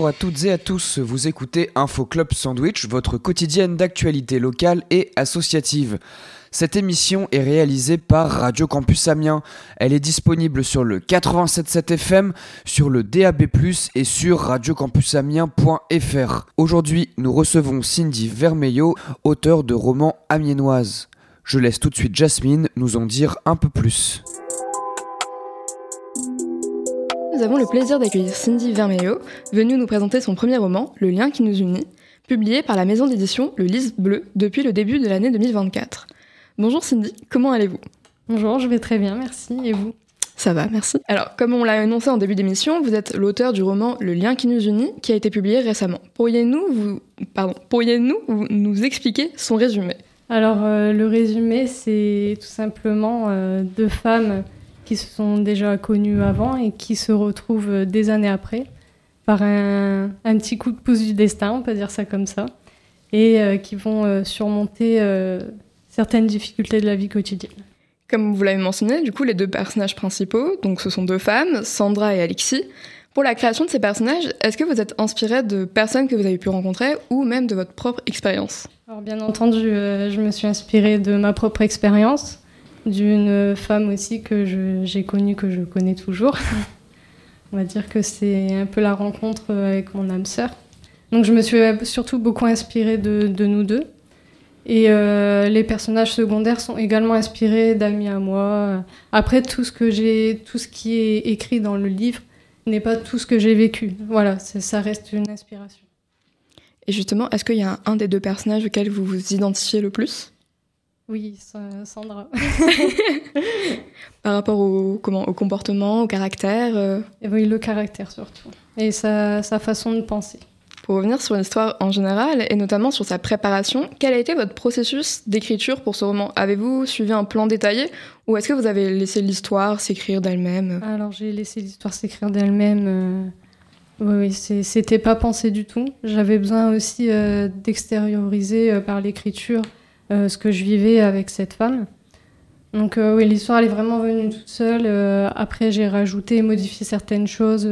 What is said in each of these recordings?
Bonjour à toutes et à tous, vous écoutez Info Club Sandwich, votre quotidienne d'actualité locale et associative. Cette émission est réalisée par Radio Campus Amiens. Elle est disponible sur le 87.7 FM, sur le DAB+, et sur radiocampusamiens.fr. Aujourd'hui, nous recevons Cindy Vermeillot, auteure de romans amiénoises. Je laisse tout de suite Jasmine nous en dire un peu plus. Nous avons le plaisir d'accueillir Cindy Vermeillot, venue nous présenter son premier roman, Le lien qui nous unit, publié par la maison d'édition Le Lys Bleu depuis le début de l'année 2024. Bonjour Cindy, comment allez-vous ? Bonjour, je vais très bien, merci. Et vous ? Ça va, merci. Alors, comme on l'a annoncé en début d'émission, vous êtes l'auteur du roman Le lien qui nous unit, qui a été publié récemment. Pourriez-nous nous expliquer son résumé ? Alors, le résumé, c'est tout simplement deux femmes qui se sont déjà connues avant et qui se retrouvent des années après par un petit coup de pouce du destin, on peut dire ça comme ça, et qui vont surmonter certaines difficultés de la vie quotidienne. Comme vous l'avez mentionné, du coup, les deux personnages principaux, donc ce sont deux femmes, Sandra et Alexis. Pour la création de ces personnages, est-ce que vous êtes inspiré de personnes que vous avez pu rencontrer ou même de votre propre expérience ? Alors bien entendu, je me suis inspirée de ma propre expérience, d'une femme aussi que j'ai connue, que je connais toujours. On va dire que c'est un peu la rencontre avec mon âme sœur. Donc je me suis surtout beaucoup inspirée de nous deux. Et les personnages secondaires sont également inspirés d'amis à moi. Après, tout ce qui est écrit dans le livre n'est pas tout ce que j'ai vécu. Voilà, ça reste une inspiration. Et justement, est-ce qu'il y a un des deux personnages auxquels vous vous identifiez le plus ? Oui, Sandra. Par rapport au comportement, au caractère Et oui, le caractère surtout. Et sa façon de penser. Pour revenir sur l'histoire en général, et notamment sur sa préparation, quel a été votre processus d'écriture pour ce roman ? Avez-vous suivi un plan détaillé ou est-ce que vous avez laissé l'histoire s'écrire d'elle-même ? Alors j'ai laissé l'histoire s'écrire d'elle-même. Oui, c'était pas pensé du tout. J'avais besoin aussi d'extérioriser par l'écriture ce que je vivais avec cette femme. Donc oui, l'histoire elle est vraiment venue toute seule. Après j'ai rajouté et modifié certaines choses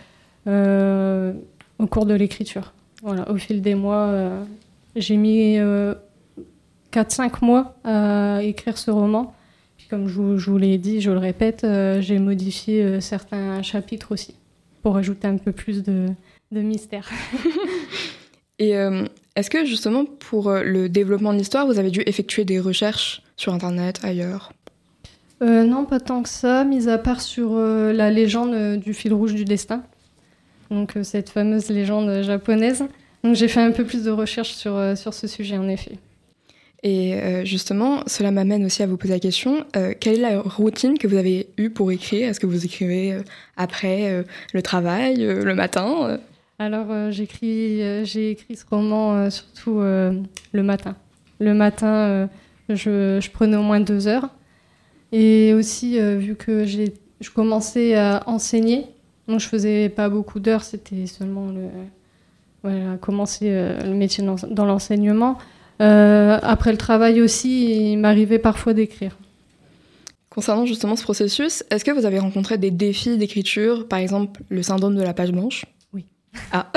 au cours de l'écriture. Voilà, au fil des mois, j'ai mis 4-5 mois à écrire ce roman. Puis comme je vous l'ai dit, je le répète, j'ai modifié certains chapitres aussi, pour ajouter un peu plus de mystère. Et est-ce que justement, pour le développement de l'histoire, vous avez dû effectuer des recherches sur Internet, ailleurs ? Non, pas tant que ça, mis à part sur la légende du fil rouge du destin. Donc cette fameuse légende japonaise. Donc j'ai fait un peu plus de recherches sur ce sujet, en effet. Et justement, cela m'amène aussi à vous poser la question, quelle est la routine que vous avez eue pour écrire ? Est-ce que vous écrivez après le travail, le matin Alors j'ai écrit ce roman surtout le matin. Le matin, je prenais au moins 2 heures. Et aussi, vu que je commençais à enseigner, donc je faisais pas beaucoup d'heures, c'était seulement commencer le métier dans l'enseignement. Après le travail aussi, il m'arrivait parfois d'écrire. Concernant justement ce processus, est-ce que vous avez rencontré des défis d'écriture, par exemple le syndrome de la page blanche ? Oui. Ah.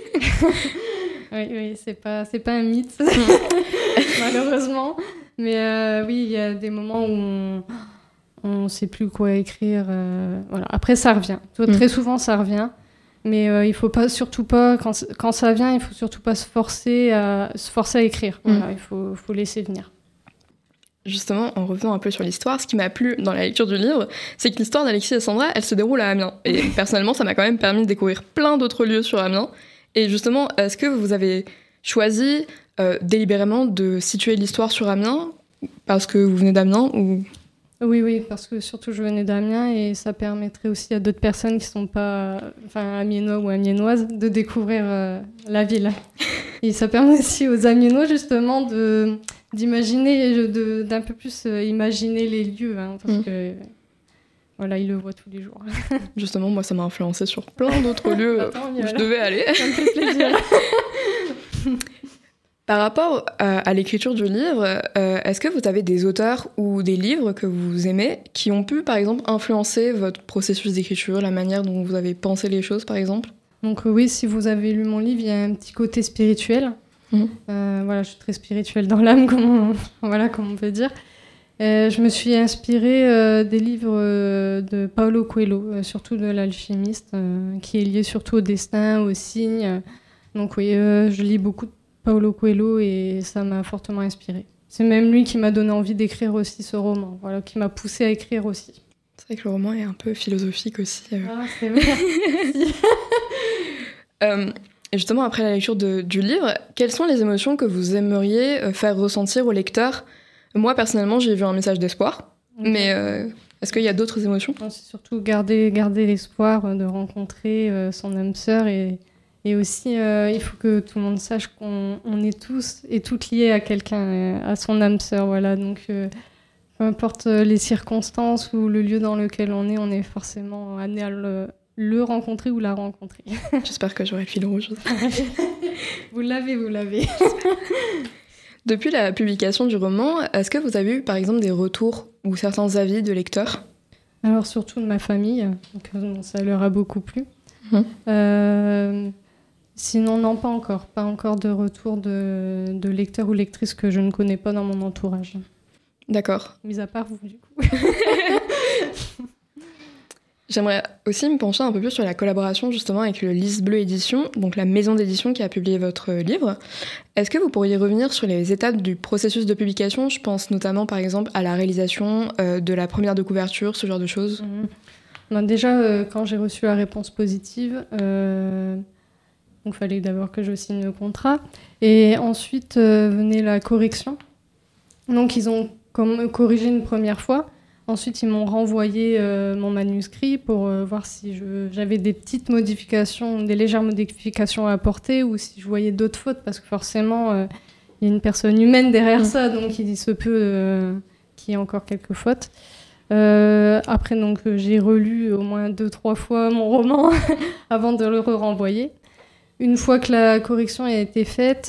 Oui, c'est pas un mythe, malheureusement. Mais oui, il y a des moments où on sait plus quoi écrire. Voilà. Après, ça revient. Très souvent, ça revient. Mais il faut pas, surtout pas, quand ça vient, il faut surtout pas se forcer à écrire. Voilà, il faut laisser venir. Justement, en revenant un peu sur l'histoire, ce qui m'a plu dans la lecture du livre, c'est que l'histoire d'Alexis et Sandra, elle se déroule à Amiens. Et personnellement, ça m'a quand même permis de découvrir plein d'autres lieux sur Amiens. Et justement, est-ce que vous avez choisi délibérément de situer l'histoire sur Amiens parce que vous venez d'Amiens ou... Oui, parce que surtout je venais d'Amiens et ça permettrait aussi à d'autres personnes qui ne sont pas amiénois ou amiénoises de découvrir la ville. Et ça permet aussi aux amiénois justement d'imaginer, d'un peu plus imaginer les lieux, parce que voilà, ils le voient tous les jours. Justement, moi ça m'a influencé sur plein d'autres lieux où je devais aller. Ça me fait plaisir. Par rapport à l'écriture du livre, est-ce que vous avez des auteurs ou des livres que vous aimez qui ont pu, par exemple, influencer votre processus d'écriture, la manière dont vous avez pensé les choses, par exemple ? Donc oui, si vous avez lu mon livre, il y a un petit côté spirituel. Voilà, je suis très spirituelle dans l'âme, comme on peut dire. Je me suis inspirée des livres de Paulo Coelho, surtout de l'alchimiste, qui est lié surtout au destin, aux signes. Donc oui, je lis beaucoup de Paulo Coelho et ça m'a fortement inspirée. C'est même lui qui m'a donné envie d'écrire aussi ce roman, voilà, qui m'a poussée à écrire aussi. C'est vrai que le roman est un peu philosophique aussi. Ah, c'est vrai. Et justement, après la lecture du livre, quelles sont les émotions que vous aimeriez faire ressentir au lecteur ? Moi, personnellement, j'ai vu un message d'espoir, mais est-ce qu'il y a d'autres émotions ? Non, c'est surtout garder l'espoir de rencontrer son âme sœur et aussi, il faut que tout le monde sache qu'on est tous et toutes liés à quelqu'un, à son âme sœur, voilà. Donc, peu importe les circonstances ou le lieu dans lequel on est forcément amené à le rencontrer ou la rencontrer. J'espère que j'aurai le fil rouge. Vous l'avez. Depuis la publication du roman, est-ce que vous avez eu par exemple des retours ou certains avis de lecteurs ? Alors surtout de ma famille, donc ça leur a beaucoup plu. Sinon non, pas encore. Pas encore de retour de lecteurs ou lectrices que je ne connais pas dans mon entourage. D'accord. Mis à part vous du coup. J'aimerais aussi me pencher un peu plus sur la collaboration justement avec le Lys Bleu Édition, donc la maison d'édition qui a publié votre livre. Est-ce que vous pourriez revenir sur les étapes du processus de publication ? Je pense notamment par exemple à la réalisation de la première de couverture, ce genre de choses. Déjà, quand j'ai reçu la réponse positive, il fallait d'abord que je signe le contrat. Et ensuite venait la correction. Donc ils ont corrigé une première fois. Ensuite, ils m'ont renvoyé mon manuscrit pour voir si j'avais des petites modifications, des légères modifications à apporter ou si je voyais d'autres fautes, parce que forcément, il y a une personne humaine derrière ça, donc il se peut qu'il y ait encore quelques fautes. Après, donc, j'ai relu au moins 2-3 fois mon roman avant de le renvoyer. Une fois que la correction a été faite,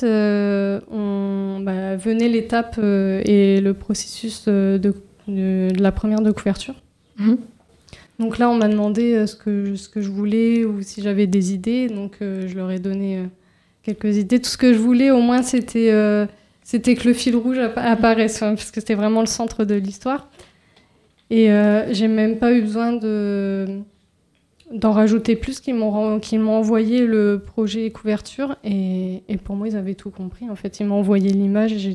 venait l'étape et le processus de la première de couverture. Donc là, on m'a demandé ce que je voulais ou si j'avais des idées. Donc je leur ai donné quelques idées. Tout ce que je voulais, au moins, c'était que le fil rouge apparaisse, parce que c'était vraiment le centre de l'histoire. Et j'ai même pas eu besoin d'en rajouter plus, qu'ils m'ont envoyé le projet couverture. Et pour moi, ils avaient tout compris. En fait, ils m'ont envoyé l'image et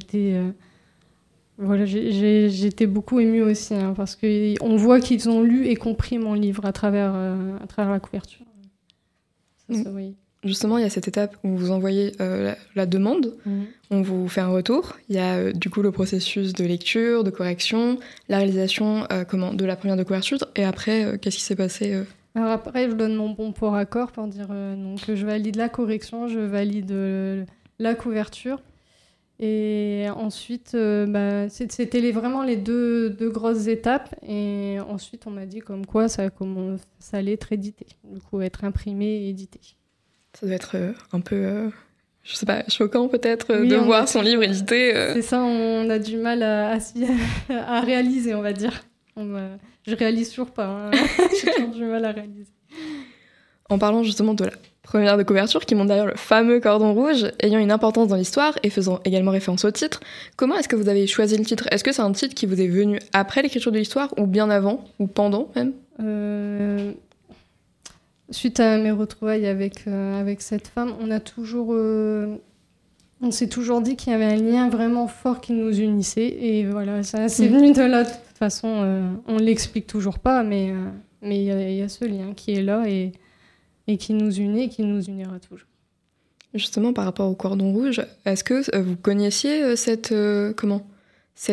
j'étais beaucoup émue aussi, parce qu'on voit qu'ils ont lu et compris mon livre à travers la couverture. Ça, oui. Justement, il y a cette étape où vous envoyez la demande, on vous fait un retour. Il y a du coup le processus de lecture, de correction, la réalisation de la première de couverture. Et après, qu'est-ce qui s'est passé Alors après, je donne mon bon pour accord pour dire que je valide la correction, je valide la couverture. Et ensuite, c'était vraiment les deux grosses étapes. Et ensuite, on m'a dit comme quoi ça allait être édité. Du coup, être imprimé et édité. Ça doit être un peu, je sais pas, choquant peut-être de voir son livre édité. C'est ça, on a du mal à réaliser, on va dire. Je réalise toujours pas. J'ai toujours du mal à réaliser. En parlant justement de la première de couverture, qui montre d'ailleurs le fameux cordon rouge, ayant une importance dans l'histoire et faisant également référence au titre, comment est-ce que vous avez choisi le titre ? Est-ce que c'est un titre qui vous est venu après l'écriture de l'histoire, ou bien avant, ou pendant même ? Suite à mes retrouvailles avec cette femme, on s'est toujours dit qu'il y avait un lien vraiment fort qui nous unissait. Et voilà, ça c'est venu de là. De toute façon, on ne l'explique toujours pas, mais il y a ce lien qui est là et qui nous unit et qui nous unira toujours. Justement, par rapport au cordon rouge, est-ce que vous connaissiez cette légende ?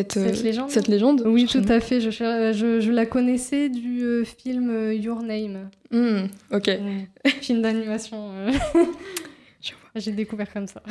Oui, tout à fait. Je la connaissais du film Your Name. Ok. Film d'animation. J'ai découvert comme ça.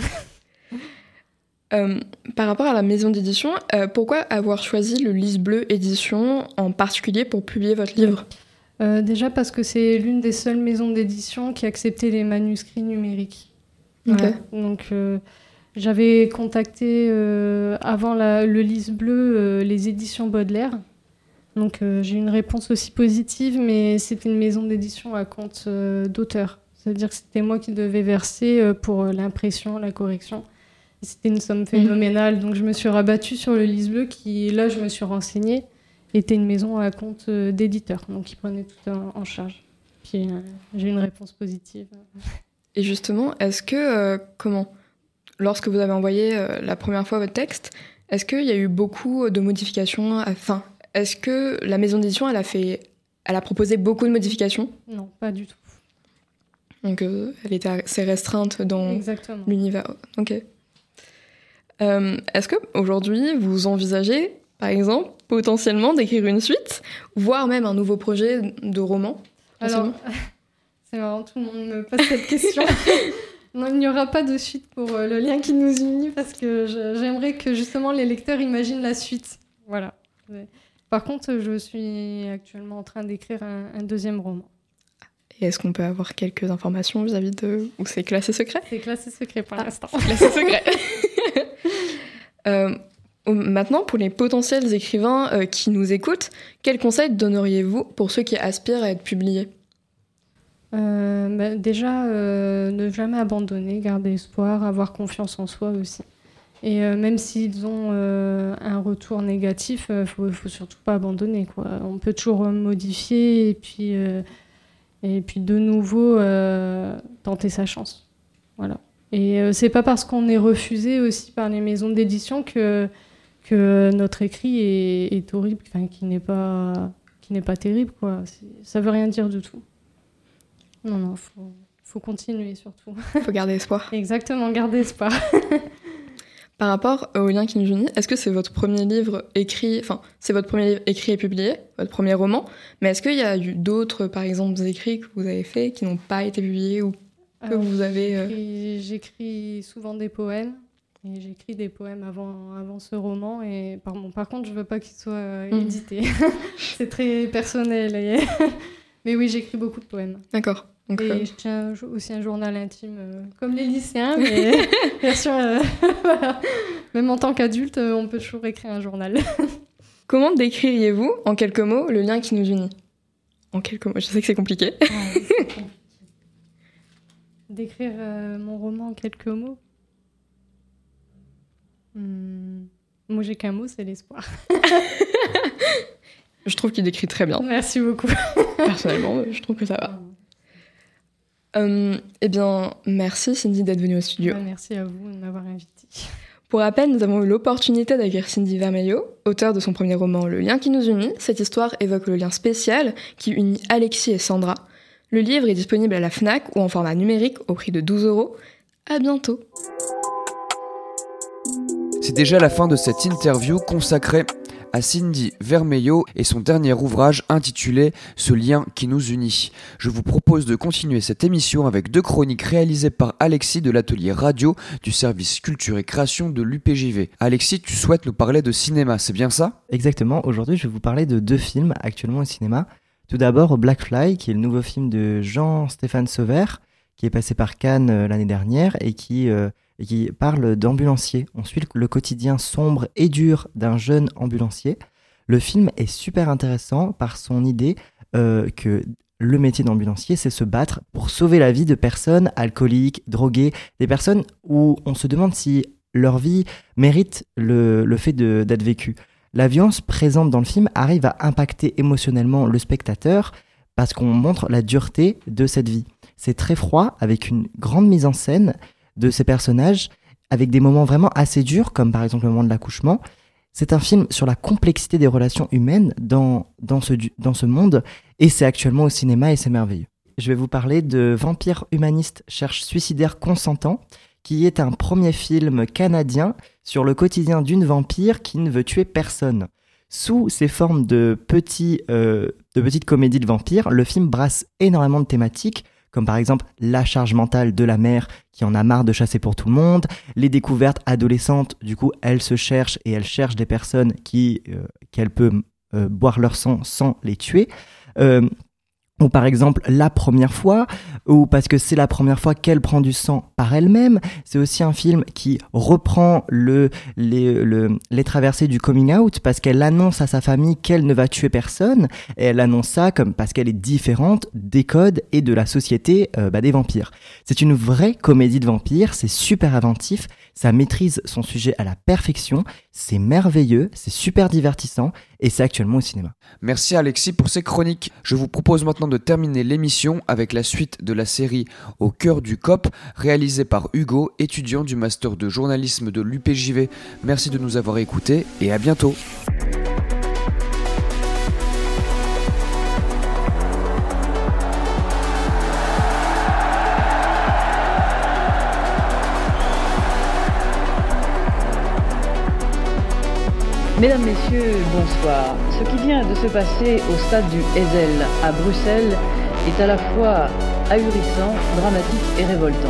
Par rapport à la maison d'édition, pourquoi avoir choisi le Lys Bleu Édition en particulier pour publier votre livre ? Déjà parce que c'est l'une des seules maisons d'édition qui acceptait les manuscrits numériques. Okay. Donc j'avais contacté avant le Lys Bleu les éditions Baudelaire. Donc j'ai eu une réponse aussi positive, mais c'était une maison d'édition à compte d'auteur. C'est-à-dire que c'était moi qui devais verser pour l'impression, la correction. Et c'était une somme phénoménale. Donc je me suis rabattue sur le Lys Bleu qui, là, je me suis renseignée, était une maison à compte d'éditeur. Donc ils prenaient tout en charge. Puis j'ai eu une réponse positive. Et justement, est-ce que, lorsque vous avez envoyé la première fois votre texte, est-ce qu'il y a eu beaucoup de modifications est-ce que la maison d'édition, elle a proposé beaucoup de modifications ? Non, pas du tout. Donc, elle était assez restreinte dans Exactement. l'univers. Ok. Est-ce qu'aujourd'hui, vous envisagez, par exemple, potentiellement d'écrire une suite, voire même un nouveau projet de roman ? Alors, c'est marrant, tout le monde me pose cette question. Non, il n'y aura pas de suite pour le lien qui nous unit parce que j'aimerais que justement les lecteurs imaginent la suite. Voilà. Par contre, je suis actuellement en train d'écrire un deuxième roman. Et est-ce qu'on peut avoir quelques informations vis-à-vis de... Ou c'est classé secret ? C'est classé secret pour l'instant. Classé secret. Maintenant, pour les potentiels écrivains qui nous écoutent, quels conseils donneriez-vous pour ceux qui aspirent à être publiés ? Déjà, ne jamais abandonner, garder espoir, avoir confiance en soi aussi. Et même s'ils ont un retour négatif, faut surtout pas abandonner, quoi. On peut toujours modifier et puis de nouveau tenter sa chance. Voilà. Et c'est pas parce qu'on est refusé aussi par les maisons d'édition que notre écrit est horrible, qui n'est pas terrible, quoi. Ça veut rien dire du tout. Non, faut continuer surtout. Faut garder espoir. Exactement, garder espoir. Par rapport au lien qui nous unit, est-ce que c'est votre premier livre écrit, c'est votre premier livre écrit et publié, votre premier roman, mais est-ce qu'il y a eu d'autres, par exemple, écrits que vous avez faits qui n'ont pas été publiés ou que vous avez... J'écris souvent des poèmes, et j'écris des poèmes avant ce roman, et par contre, je veux pas qu'il soit édité. C'est très personnel. Mais oui, j'écris beaucoup de poèmes. D'accord. Donc, et je tiens aussi un journal intime, comme les lycéens, mais bien sûr, voilà. Même en tant qu'adulte, on peut toujours écrire un journal. Comment décririez-vous, en quelques mots, le lien qui nous unit ? En quelques mots, je sais que c'est compliqué. Ouais, c'est compliqué. Décrire mon roman en quelques mots Moi, j'ai qu'un mot, c'est l'espoir. Je trouve qu'il décrit très bien. Merci beaucoup. Personnellement, je trouve que ça va. Eh bien, merci Cindy d'être venue au studio. Merci à vous de m'avoir invitée. Pour rappel, nous avons eu l'opportunité d'accueillir Cindy Vermeillot, auteure de son premier roman Le lien qui nous unit. Cette histoire évoque le lien spécial qui unit Alexis et Sandra. Le livre est disponible à la Fnac ou en format numérique au prix de 12 €. À bientôt. C'est déjà la fin de cette interview consacrée à Cindy Vermeillot et son dernier ouvrage intitulé « Ce lien qui nous unit ». Je vous propose de continuer cette émission avec 2 chroniques réalisées par Alexis de l'atelier radio du service culture et création de l'UPJV. Alexis, tu souhaites nous parler de cinéma, c'est bien ça ? Exactement, aujourd'hui je vais vous parler de 2 films actuellement au cinéma. Tout d'abord Black Fly, qui est le nouveau film de Jean-Stéphane Sauvert, qui est passé par Cannes l'année dernière et qui parle d'ambulancier. On suit le quotidien sombre et dur d'un jeune ambulancier. Le film est super intéressant par son idée que le métier d'ambulancier, c'est se battre pour sauver la vie de personnes alcooliques, droguées, des personnes où on se demande si leur vie mérite le fait d'être vécue. La violence présente dans le film arrive à impacter émotionnellement le spectateur parce qu'on montre la dureté de cette vie. C'est très froid, avec une grande mise en scène de ces personnages, avec des moments vraiment assez durs, comme par exemple le moment de l'accouchement. C'est un film sur la complexité des relations humaines dans ce monde, et c'est actuellement au cinéma et c'est merveilleux. Je vais vous parler de Vampire humaniste cherche suicidaire consentant, qui est un premier film canadien sur le quotidien d'une vampire qui ne veut tuer personne. Sous ces formes de petites comédies de vampires, le film brasse énormément de thématiques, comme par exemple la charge mentale de la mère qui en a marre de chasser pour tout le monde, les découvertes adolescentes, du coup elle se cherche et elle cherche des personnes qu'elle peut boire leur sang sans les tuer. ou par exemple la première fois, ou parce que c'est la première fois qu'elle prend du sang par elle-même. C'est aussi un film qui reprend les traversées du coming out, parce qu'elle annonce à sa famille qu'elle ne va tuer personne, et elle annonce ça comme parce qu'elle est différente des codes et de la société des vampires. C'est une vraie comédie de vampires, c'est super inventif, ça maîtrise son sujet à la perfection, c'est merveilleux, c'est super divertissant, et c'est actuellement au cinéma. Merci Alexis pour ces chroniques. Je vous propose maintenant de terminer l'émission avec la suite de la série Au cœur du COP, réalisée par Hugo, étudiant du master de journalisme de l'UPJV. Merci de nous avoir écoutés et à bientôt. Mesdames, Messieurs, bonsoir. Ce qui vient de se passer au stade du Heysel à Bruxelles est à la fois ahurissant, dramatique et révoltant.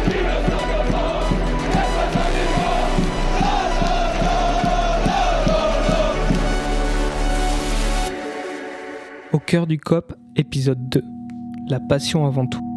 Au cœur du COP, épisode 2. La passion avant tout.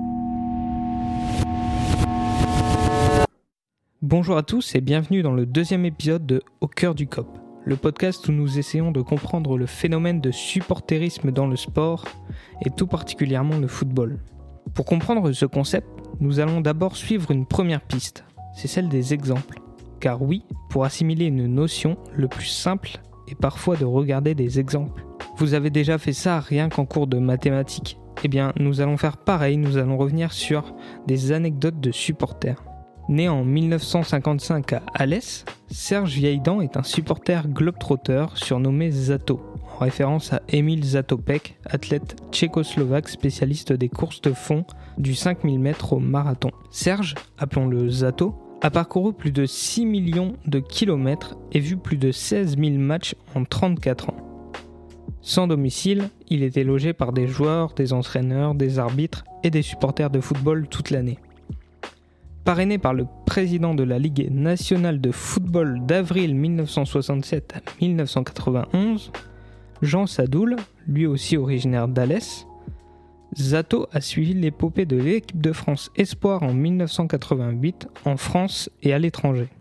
Bonjour à tous et bienvenue dans le deuxième épisode de Au cœur du COP, le podcast où nous essayons de comprendre le phénomène de supporterisme dans le sport et tout particulièrement le football. Pour comprendre ce concept, nous allons d'abord suivre une première piste, c'est celle des exemples. Car oui, pour assimiler une notion, le plus simple est parfois de regarder des exemples. Vous avez déjà fait ça rien qu'en cours de mathématiques. Eh bien, nous allons faire pareil, nous allons revenir sur des anecdotes de supporters. Né en 1955 à Alès, Serge Vieilledent est un supporter globetrotter surnommé Zato, en référence à Emil Zatopek, athlète tchécoslovaque spécialiste des courses de fond du 5000 mètres au marathon. Serge, appelons-le Zato, a parcouru plus de 6 millions de kilomètres et vu plus de 16 000 matchs en 34 ans. Sans domicile, il était logé par des joueurs, des entraîneurs, des arbitres et des supporters de football toute l'année. Parrainé par le président de la Ligue nationale de football d'avril 1967 à 1991, Jean Sadoul, lui aussi originaire d'Alès, Zato a suivi l'épopée de l'équipe de France Espoir en 1988 en France et à l'étranger.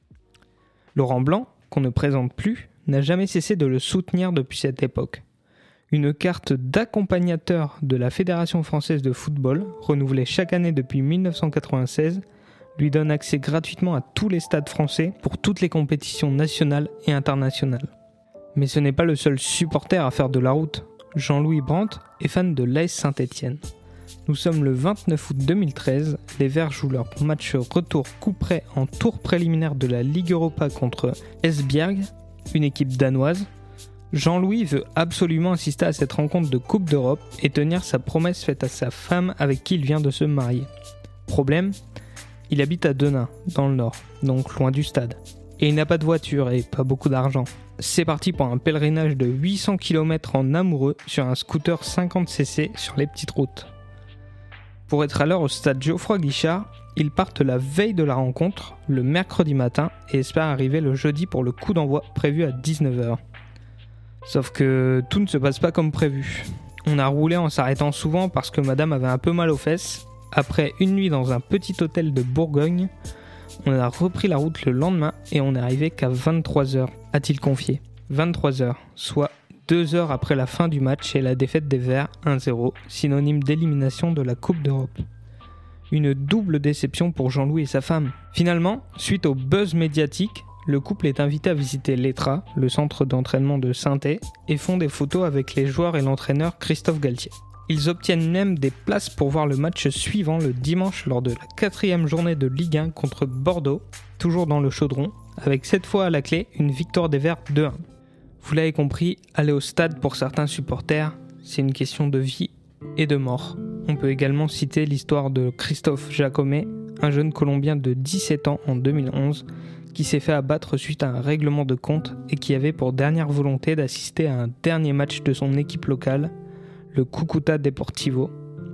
Laurent Blanc, qu'on ne présente plus, n'a jamais cessé de le soutenir depuis cette époque. Une carte d'accompagnateur de la Fédération française de football, renouvelée chaque année depuis 1996, lui donne accès gratuitement à tous les stades français pour toutes les compétitions nationales et internationales. Mais ce n'est pas le seul supporter à faire de la route. Jean-Louis Brandt est fan de l'AS Saint-Étienne. Nous sommes le 29 août 2013, les Verts jouent leur match retour coup près en tour préliminaire de la Ligue Europa contre Esbjerg, une équipe danoise. Jean-Louis veut absolument assister à cette rencontre de Coupe d'Europe et tenir sa promesse faite à sa femme avec qui il vient de se marier. Problème, il habite à Denain, dans le nord, donc loin du stade. Et il n'a pas de voiture et pas beaucoup d'argent. C'est parti pour un pèlerinage de 800 km en amoureux sur un scooter 50cc sur les petites routes. Pour être à l'heure au stade Geoffroy Guichard, ils partent la veille de la rencontre, le mercredi matin, et espèrent arriver le jeudi pour le coup d'envoi prévu à 19h. Sauf que tout ne se passe pas comme prévu. On a roulé en s'arrêtant souvent parce que madame avait un peu mal aux fesses. Après une nuit dans un petit hôtel de Bourgogne, on a repris la route le lendemain et on n'est arrivé qu'à 23h, a-t-il confié. 23h, soit 2 heures après la fin du match et la défaite des Verts 1-0, synonyme d'élimination de la Coupe d'Europe. Une double déception pour Jean-Louis et sa femme. Finalement, suite au buzz médiatique, le couple est invité à visiter l'ETRA, le centre d'entraînement de Saint-Étienne, et font des photos avec les joueurs et l'entraîneur Christophe Galtier. Ils obtiennent même des places pour voir le match suivant le dimanche lors de la 4e journée de Ligue 1 contre Bordeaux, toujours dans le chaudron, avec cette fois à la clé une victoire des Verts 2-1. Vous l'avez compris, aller au stade pour certains supporters, c'est une question de vie et de mort. On peut également citer l'histoire de Christophe Jacomet, un jeune Colombien de 17 ans en 2011, qui s'est fait abattre suite à un règlement de compte et qui avait pour dernière volonté d'assister à un dernier match de son équipe locale, le Cúcuta Deportivo.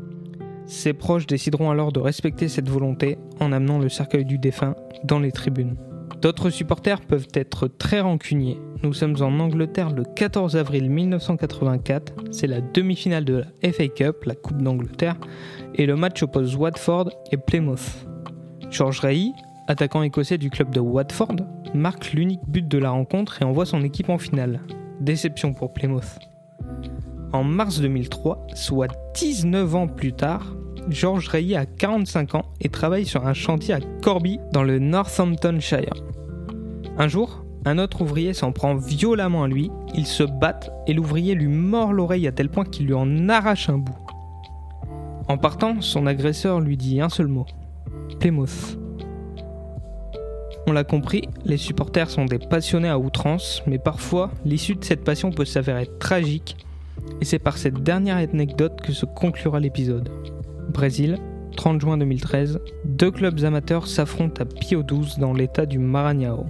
Ses proches décideront alors de respecter cette volonté en amenant le cercueil du défunt dans les tribunes. D'autres supporters peuvent être très rancuniers. Nous sommes en Angleterre le 14 avril 1984, c'est la demi-finale de la FA Cup, la Coupe d'Angleterre, et le match oppose Watford et Plymouth. George Reilly, attaquant écossais du club de Watford, marque l'unique but de la rencontre et envoie son équipe en finale. Déception pour Plymouth. En mars 2003, soit 19 ans plus tard, George Reilly a 45 ans et travaille sur un chantier à Corby dans le Northamptonshire. Un jour, un autre ouvrier s'en prend violemment à lui, ils se battent et l'ouvrier lui mord l'oreille à tel point qu'il lui en arrache un bout. En partant, son agresseur lui dit un seul mot, Plymouth. On l'a compris, les supporters sont des passionnés à outrance, mais parfois, l'issue de cette passion peut s'avérer tragique, et c'est par cette dernière anecdote que se conclura l'épisode. Brésil, 30 juin 2013, 2 clubs amateurs s'affrontent à Pio XII dans l'état du Maranhão.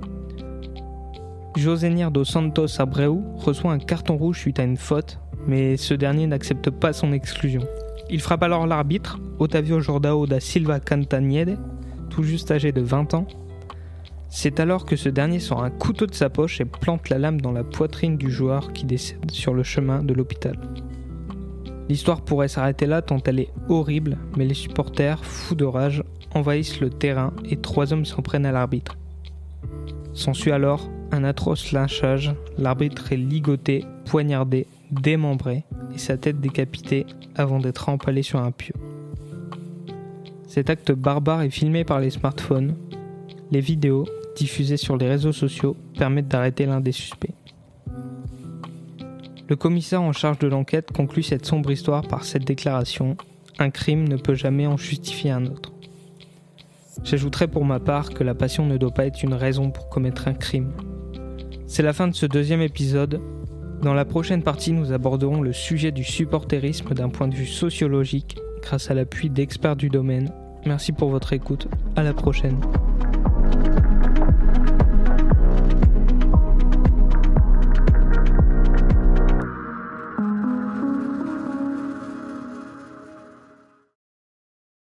Josénier dos Santos Abreu reçoit un carton rouge suite à une faute, mais ce dernier n'accepte pas son exclusion. Il frappe alors l'arbitre, Otávio Jordão da Silva Cantanhede, tout juste âgé de 20 ans. C'est alors que ce dernier sort un couteau de sa poche et plante la lame dans la poitrine du joueur qui décède sur le chemin de l'hôpital. L'histoire pourrait s'arrêter là tant elle est horrible, mais les supporters, fous de rage, envahissent le terrain et 3 hommes s'en prennent à l'arbitre. S'ensuit alors un atroce lynchage, l'arbitre est ligoté, poignardé, démembré et sa tête décapitée avant d'être empalé sur un pieu. Cet acte barbare est filmé par les smartphones. Les vidéos, diffusées sur les réseaux sociaux, permettent d'arrêter l'un des suspects. Le commissaire en charge de l'enquête conclut cette sombre histoire par cette déclaration « Un crime ne peut jamais en justifier un autre ». J'ajouterai pour ma part que la passion ne doit pas être une raison pour commettre un crime. C'est la fin de ce 2e épisode. Dans la prochaine partie, nous aborderons le sujet du supporterisme d'un point de vue sociologique grâce à l'appui d'experts du domaine. Merci pour votre écoute, à la prochaine.